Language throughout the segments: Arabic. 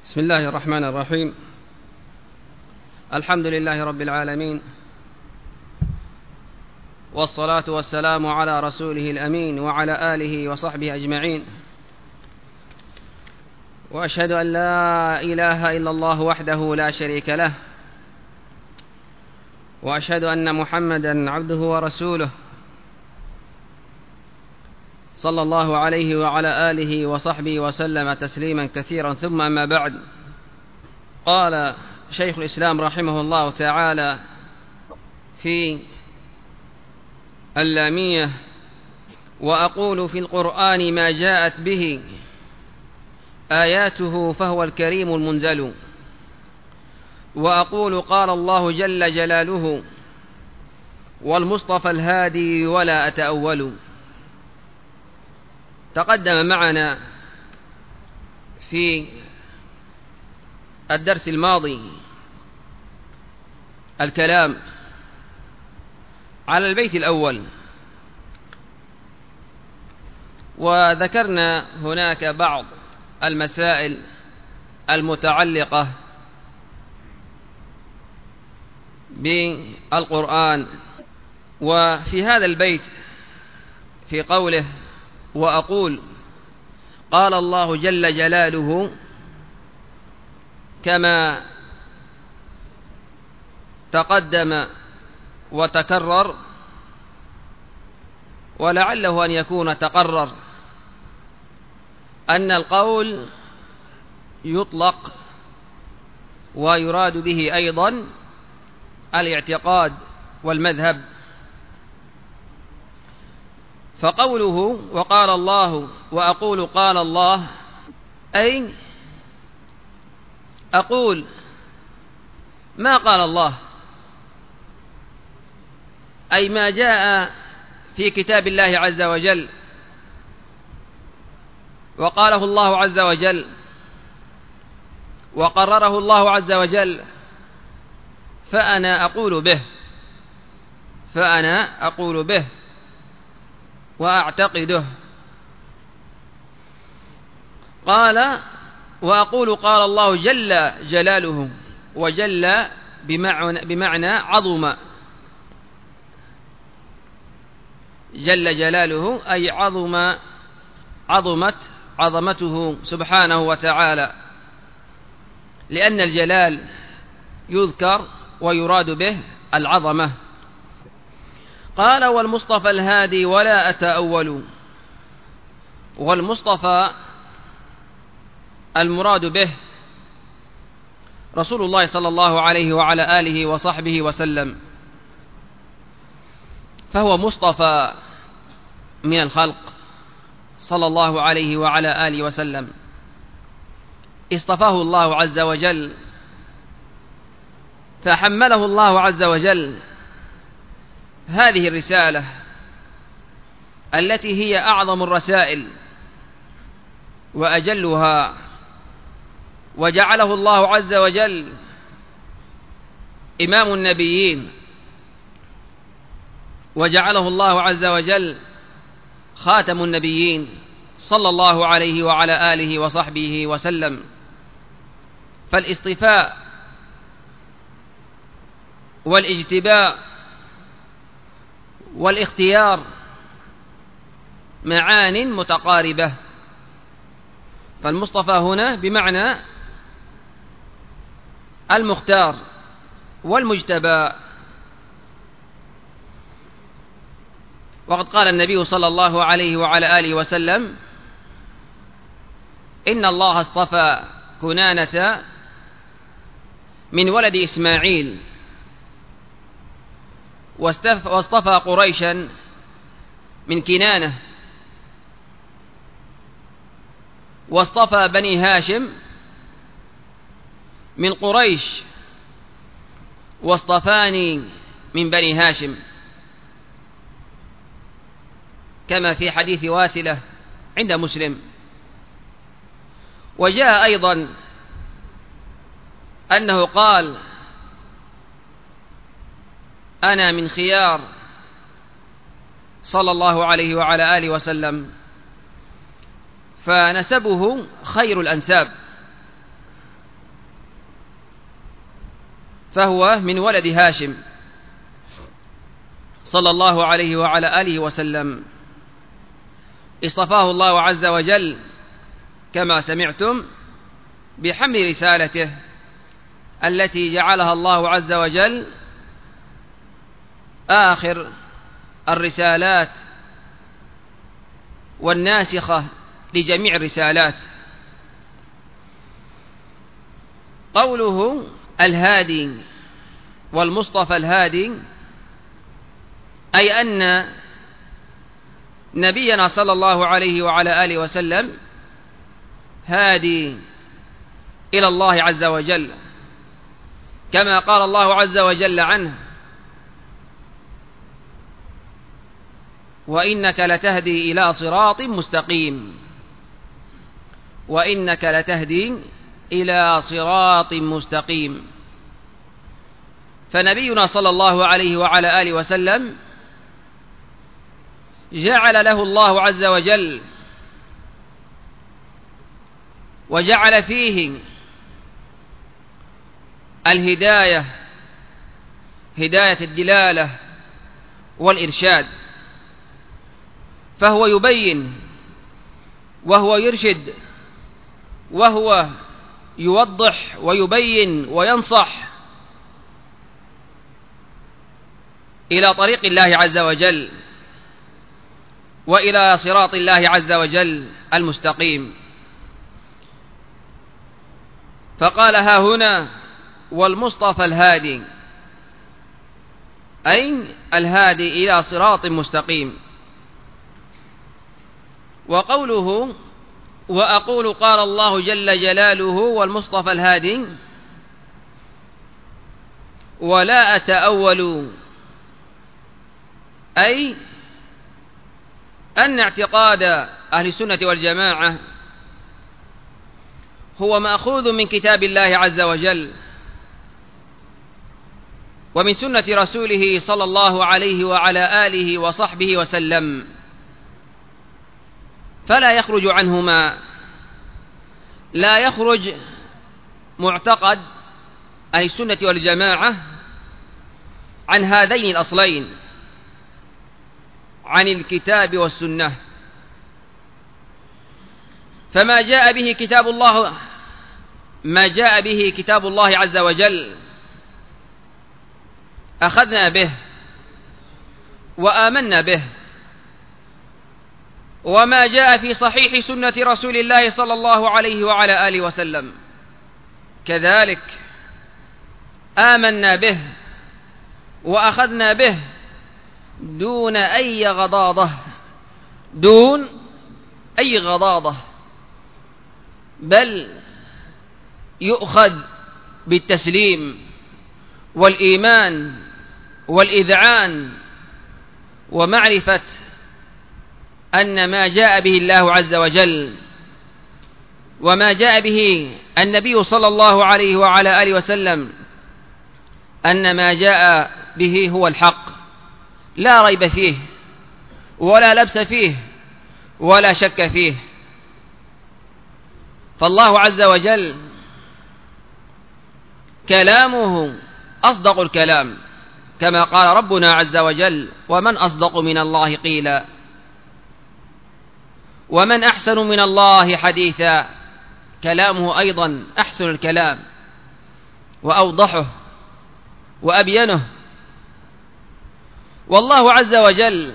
بسم الله الرحمن الرحيم. الحمد لله رب العالمين، والصلاة والسلام على رسوله الأمين وعلى آله وصحبه أجمعين، وأشهد أن لا إله إلا الله وحده لا شريك له، وأشهد أن محمدا عبده ورسوله صلى الله عليه وعلى آله وصحبه وسلم تسليما كثيرا. ثم أما بعد، قال شيخ الإسلام رحمه الله تعالى في اللامية: وأقول في القرآن ما جاءت به آياته فهو الكريم المنزل، وأقول قال الله جل جلاله والمصطفى الهادي ولا أتأول. تقدم معنا في الدرس الماضي الكلام على البيت الأول، وذكرنا هناك بعض المسائل المتعلقة بالقرآن. وفي هذا البيت في قوله وأقول قال الله جل جلاله، كما تقدم وتكرر ولعله أن يكون تقرر، أن القول يطلق ويراد به أيضا الاعتقاد والمذهب. فقوله وقال الله وأقول قال الله، أي أقول ما قال الله، أي ما جاء في كتاب الله عز وجل وقاله الله عز وجل وقرره الله عز وجل، فأنا أقول به وأعتقده. قال وأقول قال الله جل جلاله، وجل بمعنى عظم، جل جلاله أي عظمت عظمته سبحانه وتعالى، لأن الجلال يذكر ويراد به العظمة. قال والمصطفى الهادي ولا أتأول. والمصطفى المراد به رسول الله صلى الله عليه وعلى آله وصحبه وسلم، فهو مصطفى من الخلق صلى الله عليه وعلى آله وسلم، اصطفاه الله عز وجل، فحمله الله عز وجل هذه الرسالة التي هي أعظم الرسائل وأجلها، وجعله الله عز وجل إمام النبيين، وجعله الله عز وجل خاتم النبيين صلى الله عليه وعلى آله وصحبه وسلم. فالاصطفاء والاجتباء والاختيار معان متقاربة، فالمصطفى هنا بمعنى المختار والمجتبى. وقد قال النبي صلى الله عليه وعلى آله وسلم: إن الله اصطفى كنانة من ولد إسماعيل، واصطفى قريشا من كنانة، واصطفى بني هاشم من قريش، واصطفاني من بني هاشم، كما في حديث واسلة عند مسلم. وجاء أيضا أنه قال: أنا من خيار صلى الله عليه وعلى آله وسلم، فنسبه خير الأنساب، فهو من ولد هاشم صلى الله عليه وعلى آله وسلم. اصطفاه الله عز وجل كما سمعتم بحمل رسالته التي جعلها الله عز وجل آخر الرسالات والناسخة لجميع الرسالات. قوله الهادي والمصطفى الهادي أي أن نبينا صلى الله عليه وعلى آله وسلم هادي إلى الله عز وجل، كما قال الله عز وجل عنه: وإنك لتهدي إلى صراط مستقيم. وإنك لتهدي إلى صراط مستقيم. فنبينا صلى الله عليه وعلى آله وسلم جعل له الله عز وجل وجعل فيه الهداية، هداية الدلالة والإرشاد، فهو يبين وهو يرشد وهو يوضح ويبين وينصح إلى طريق الله عز وجل وإلى صراط الله عز وجل المستقيم. فقال ها هنا والمصطفى الهادي، أي الهادي إلى صراط مستقيم. وقوله وأقول قال الله جل جلاله والمصطفى الهادي ولا أتأول، أي أن اعتقاد أهل السنة والجماعة هو مأخوذ من كتاب الله عز وجل ومن سنة رسوله صلى الله عليه وعلى آله وصحبه وسلم، فلا يخرج عنهما، لا يخرج معتقد أهل السنة والجماعة عن هذين الأصلين، عن الكتاب والسنة. فما جاء به كتاب الله، ما جاء به كتاب الله عز وجل أخذنا به وآمنا به، وما جاء في صحيح سنة رسول الله صلى الله عليه وعلى آله وسلم كذلك آمنا به وأخذنا به دون أي غضاضة، دون أي غضاضة، بل يؤخذ بالتسليم والإيمان والإذعان ومعرفة أن ما جاء به الله عز وجل وما جاء به النبي صلى الله عليه وعلى آله وسلم أن ما جاء به هو الحق، لا ريب فيه ولا لبس فيه ولا شك فيه. فالله عز وجل كلامه أصدق الكلام، كما قال ربنا عز وجل: ومن أصدق من الله قيلا ومن أحسن من الله حديثا. كلامه أيضا أحسن الكلام وأوضحه وأبينه. والله عز وجل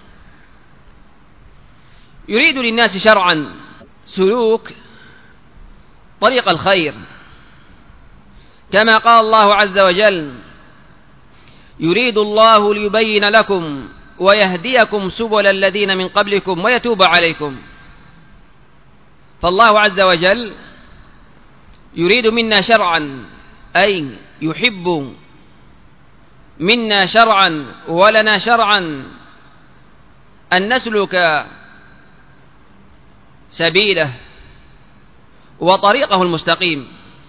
يريد للناس شرعا سلوك طريق الخير، كما قال الله عز وجل: يريد الله ليبين لكم ويهديكم سبل الذين من قبلكم ويتوب عليكم. فالله عز وجل يريد منا شرعا، أي يحب منا شرعا ولنا شرعا أن نسلك سبيله وطريقه المستقيم.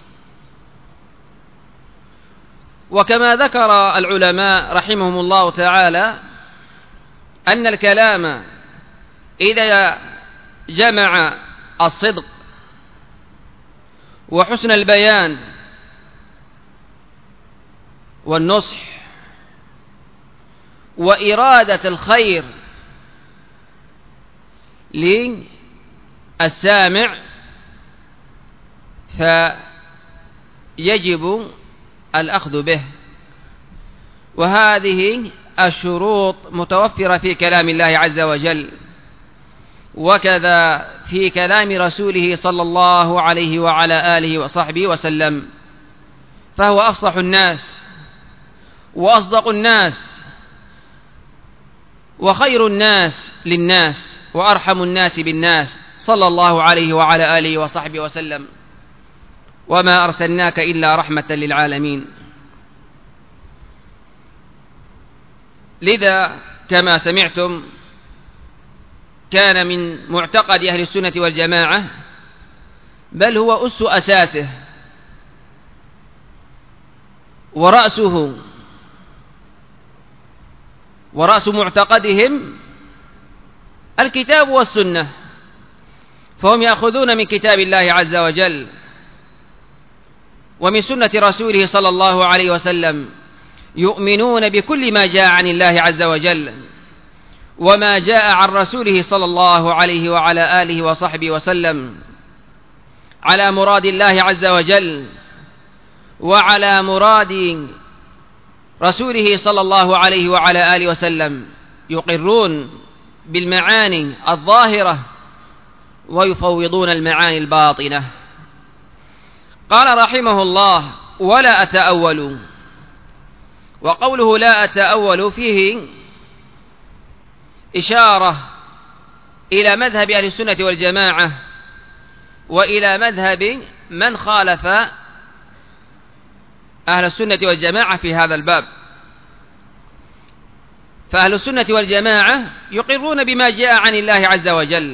وكما ذكر العلماء رحمهم الله تعالى أن الكلام إذا جمع الصدق وحسن البيان والنصح وإرادة الخير للسامع، فيجب الأخذ به. وهذه الشروط متوفرة في كلام الله عز وجل، وكذا في كلام رسوله صلى الله عليه وعلى آله وصحبه وسلم، فهو أفصح الناس وأصدق الناس وخير الناس للناس وأرحم الناس بالناس صلى الله عليه وعلى آله وصحبه وسلم، وما أرسلناك إلا رحمة للعالمين. لذا كما سمعتم كان من معتقد أهل السنة والجماعة، بل هو أس أساسه ورأس معتقدهم الكتاب والسنة، فهم يأخذون من كتاب الله عز وجل ومن سنة رسوله صلى الله عليه وسلم، يؤمنون بكل ما جاء عن الله عز وجل وما جاء عن رسوله صلى الله عليه وعلى آله وصحبه وسلم على مراد الله عز وجل وعلى مراد رسوله صلى الله عليه وعلى آله وسلم، يقرون بالمعاني الظاهرة ويفوضون المعاني الباطنة. قال رحمه الله: ولا أتأول. وقوله لا أتأول فيه إشارة إلى مذهب أهل السنة والجماعة وإلى مذهب من خالف أهل السنة والجماعة في هذا الباب. فأهل السنة والجماعة يقرون بما جاء عن الله عز وجل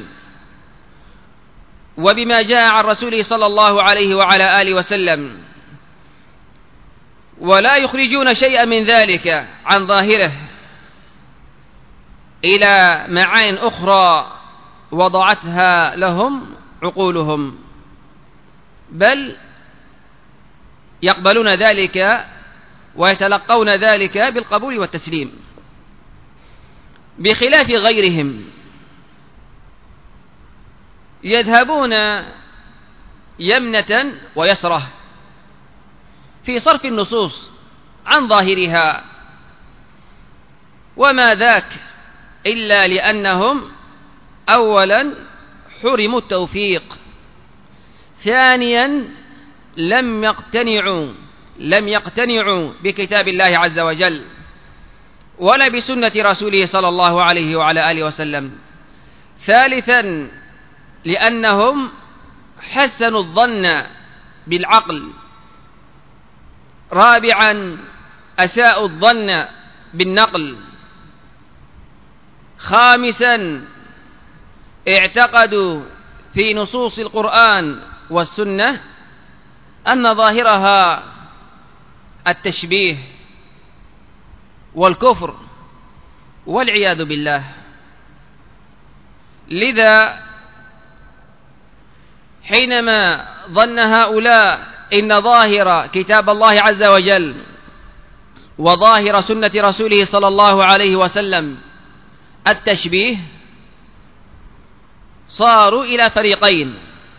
وبما جاء عن رسوله صلى الله عليه وعلى آله وسلم، ولا يخرجون شيئا من ذلك عن ظاهره إلى معان أخرى وضعتها لهم عقولهم، بل يقبلون ذلك ويتلقون ذلك بالقبول والتسليم، بخلاف غيرهم يذهبون يمنة ويسرة في صرف النصوص عن ظاهرها، وما ذاك إلا لأنهم أولا حرموا التوفيق، ثانيا لم يقتنعوا بكتاب الله عز وجل ولا بسنة رسوله صلى الله عليه وعلى آله وسلم، ثالثا لأنهم حسنوا الظن بالعقل، رابعا أساءوا الظن بالنقل، خامسا اعتقدوا في نصوص القرآن والسنة أن ظاهرها التشبيه والكفر والعياذ بالله. لذا حينما ظن هؤلاء إن ظاهر كتاب الله عز وجل وظاهر سنة رسوله صلى الله عليه وسلم التشبيه، صاروا إلى فريقين: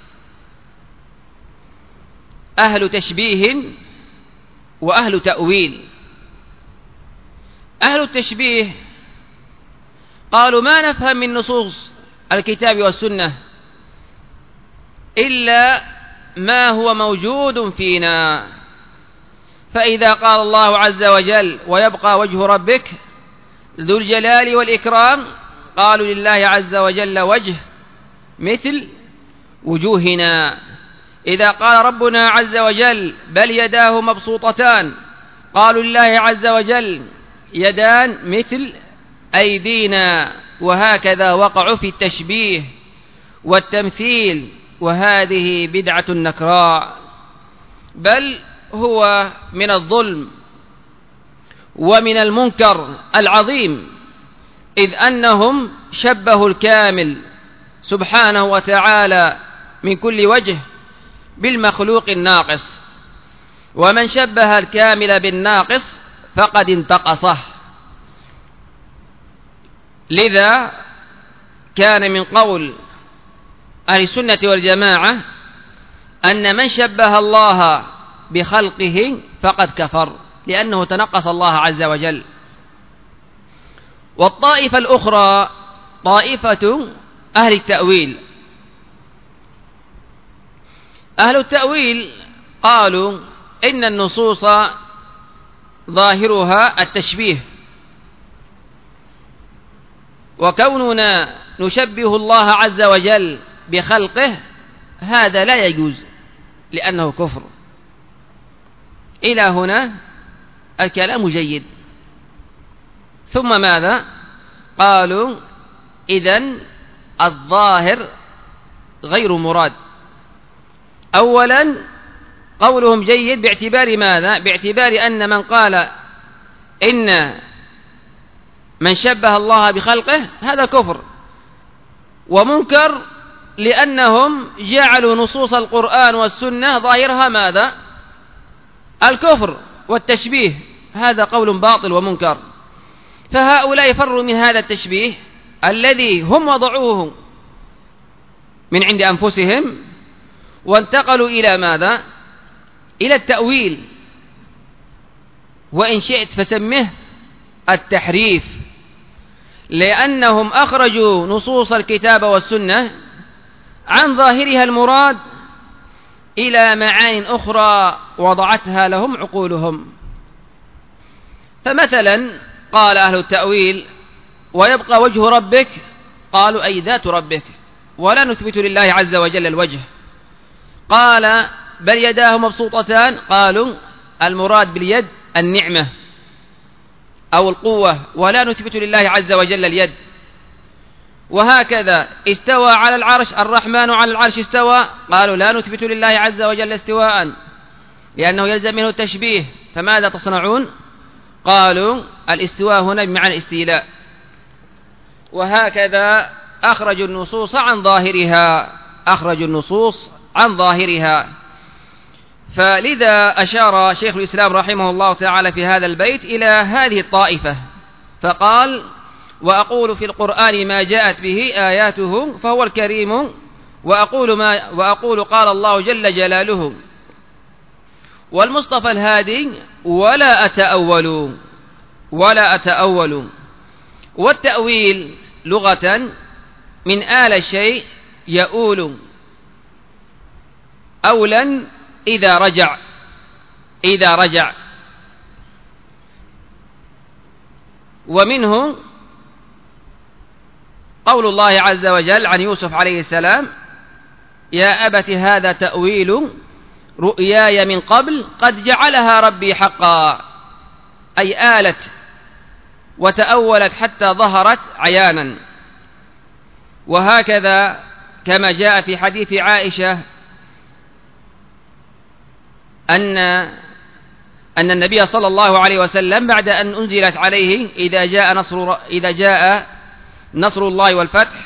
أهل تشبيه وأهل تأويل. أهل التشبيه قالوا ما نفهم من نصوص الكتاب والسنة إلا ما هو موجود فينا، فإذا قال الله عز وجل ويبقى وجه ربك ذو الجلال والإكرام، قالوا لله عز وجل وجه مثل وجوهنا. إذا قال ربنا عز وجل بل يداه مبسوطتان، قالوا لله عز وجل يدان مثل أيدينا. وهكذا وقعوا في التشبيه والتمثيل، وهذه بدعة نكراء، بل هو من الظلم ومن المنكر العظيم، إذ أنهم شبهوا الكامل سبحانه وتعالى من كل وجه بالمخلوق الناقص، ومن شبه الكامل بالناقص فقد انتقصه. لذا كان من قول أهل السنة والجماعة أن من شبه الله بخلقه فقد كفر، لأنه تنقص الله عز وجل. والطائفة الأخرى طائفة أهل التأويل. أهل التأويل قالوا إن النصوص ظاهرها التشبيه، وكوننا نشبه الله عز وجل بخلقه هذا لا يجوز لأنه كفر. إلى هنا الكلام جيد. ثم ماذا؟ قالوا إذن الظاهر غير مراد. أولا قولهم جيد باعتبار ماذا؟ باعتبار أن من قال إن من شبه الله بخلقه هذا كفر ومنكر، لأنهم جعلوا نصوص القرآن والسنة ظاهرها ماذا؟ الكفر والتشبيه. هذا قول باطل ومنكر. فهؤلاء فروا من هذا التشبيه الذي هم وضعوه من عند أنفسهم، وانتقلوا إلى ماذا؟ إلى التأويل، وإن شئت فسمه التحريف، لأنهم أخرجوا نصوص الكتاب والسنة عن ظاهرها المراد إلى معان أخرى وضعتها لهم عقولهم. فمثلا قال أهل التأويل: ويبقى وجه ربك، قالوا أي ذات ربك، ولا نثبت لله عز وجل الوجه. قال: بل يداه مبسوطتان، قالوا المراد باليد النعمة أو القوة، ولا نثبت لله عز وجل اليد. وهكذا استوى على العرش، الرحمن على العرش استوى، قالوا لا نثبت لله عز وجل استواء لأنه يلزم منه التشبيه. فماذا تصنعون؟ قالوا الاستواء هنا بمعنى الاستيلاء. وهكذا أخرجوا النصوص عن ظاهرها. فلذا أشار شيخ الإسلام رحمه الله تعالى في هذا البيت إلى هذه الطائفة، فقال: وأقول في القرآن ما جاءت به آياته فهو الكريم، وأقول قال الله جل جلاله والمصطفى الهادي ولا أتأول. والتأويل لغة من آل الشيء يؤول أولا إذا رجع. ومنه قول الله عز وجل عن يوسف عليه السلام: يا أبت هذا تأويل رؤياي من قبل قد جعلها ربي حقا، أي آلت وتأولت حتى ظهرت عيانا. وهكذا كما جاء في حديث عائشة أن النبي صلى الله عليه وسلم بعد أن أنزلت عليه إذا جاء نصر الله والفتح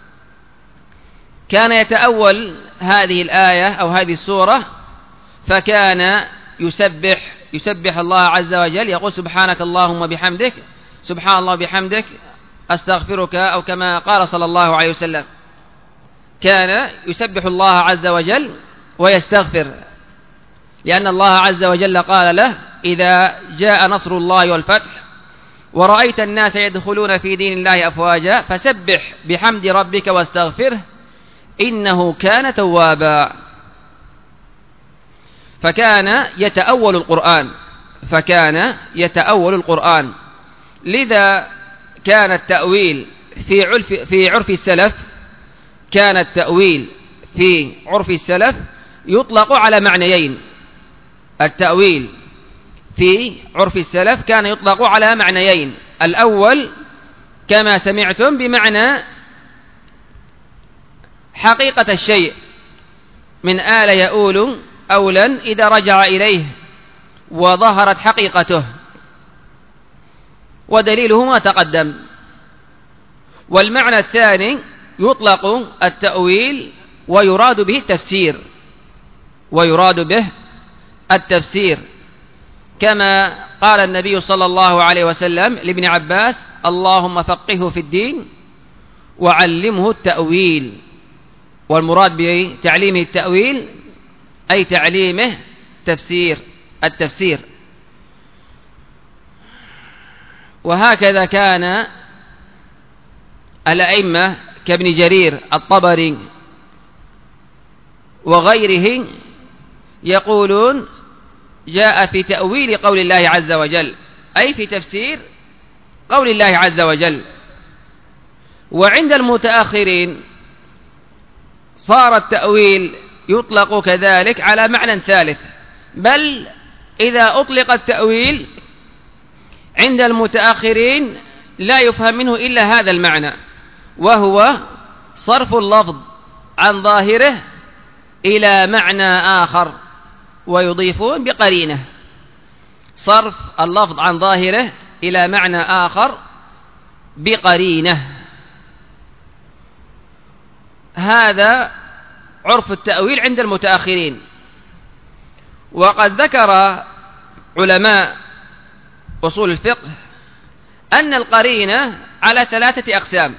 كان يتأول هذه الآية أو هذه السورة، فكان يسبح الله عز وجل، يقول: سبحانك اللهم بحمدك، سبحان الله بحمدك، أستغفرك، أو كما قال صلى الله عليه وسلم. كان يسبح الله عز وجل ويستغفر، لأن الله عز وجل قال له: إذا جاء نصر الله والفتح ورأيت الناس يدخلون في دين الله أفواجا فسبح بحمد ربك واستغفره إنه كان توابا. فكان يتأول القرآن. لذا كان التأويل في عرف السلف يطلق على معنيين. التأويل في عرف السلف كان يطلق على معنيين: الأول كما سمعتم بمعنى حقيقة الشيء، من آل يؤول أولا إذا رجع إليه وظهرت حقيقته، ودليله ما تقدم. والمعنى الثاني يطلق التأويل ويراد به التفسير كما قال النبي صلى الله عليه وسلم لابن عباس: اللهم فقهه في الدين وعلمه التأويل. والمراد بتعليمه التأويل أي تعليمه التفسير. وهكذا كان الأئمة كابن جرير الطبري وغيره يقولون: جاء في تأويل قول الله عز وجل، أي في تفسير قول الله عز وجل. وعند المتأخرين صار التأويل يطلق كذلك على معنى ثالث، بل إذا أطلق التأويل عند المتأخرين لا يفهم منه إلا هذا المعنى، وهو صرف اللفظ عن ظاهره إلى معنى آخر، ويضيفون بقرينة. صرف اللفظ عن ظاهره إلى معنى آخر بقرينة. هذا عرف التأويل عند المتأخرين. وقد ذكر علماء أصول الفقه أن القرينة على 3 أقسام.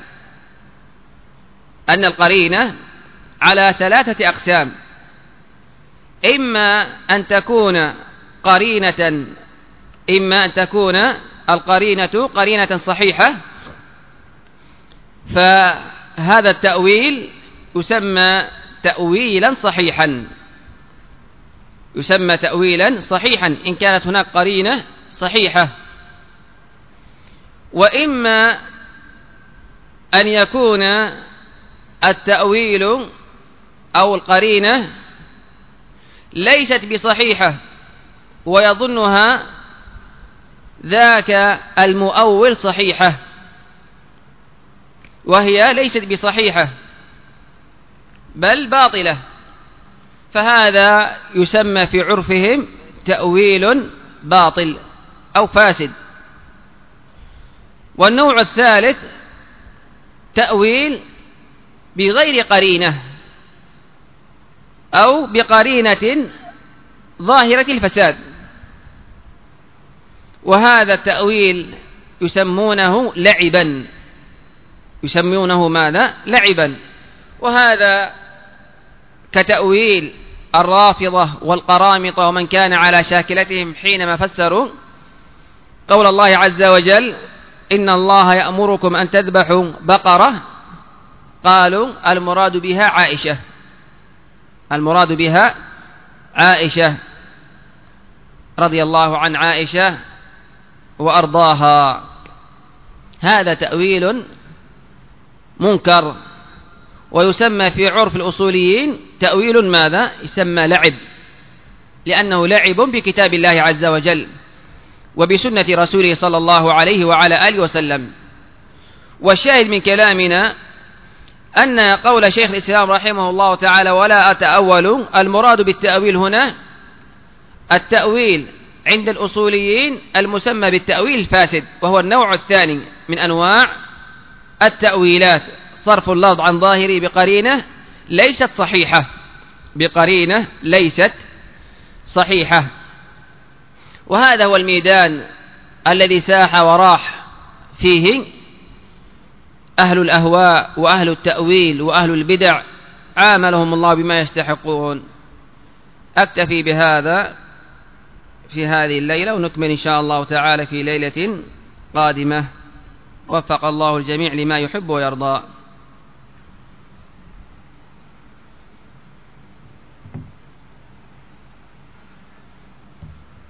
على 3 أقسام: إما أن تكون القرينة قرينة صحيحة، فهذا التأويل يسمى تأويلا صحيحا إن كانت هناك قرينة صحيحة. وإما أن يكون التأويل أو القرينة ليست بصحيحة ويظنها ذاك المؤول صحيحة، وهي ليست بصحيحة بل باطلة، فهذا يسمى في عرفهم تأويل باطل أو فاسد. والنوع الثالث تأويل بغير قرينة أو بقرينة ظاهرة الفساد، وهذا التأويل يسمونه لعبا. لعبا. وهذا كتأويل الرافضة والقرامطة ومن كان على شاكلتهم حينما فسروا قول الله عز وجل: إن الله يأمركم أن تذبحوا بقرة، قالوا المراد بها عائشة رضي الله عن عائشة وأرضاها. هذا تأويل منكر، ويسمى في عرف الأصوليين تأويل يسمى لعب، لأنه لعب بكتاب الله عز وجل وبسنة رسوله صلى الله عليه وعلى آله وسلم. والشاهد من كلامنا أن قول شيخ الإسلام رحمه الله تعالى: ولا أتأول، المراد بالتأويل هنا التأويل عند الأصوليين المسمى بالتأويل الفاسد، وهو النوع الثاني من أنواع التأويلات: صرف اللفظ عن ظاهره بقرينة ليست صحيحة. وهذا هو الميدان الذي ساح وراح فيه أهل الأهواء وأهل التأويل وأهل البدع، عاملهم الله بما يستحقون. أكتفي بهذا في هذه الليلة، ونكمل إن شاء الله تعالى في ليلة قادمة. وفق الله الجميع لما يحب ويرضى.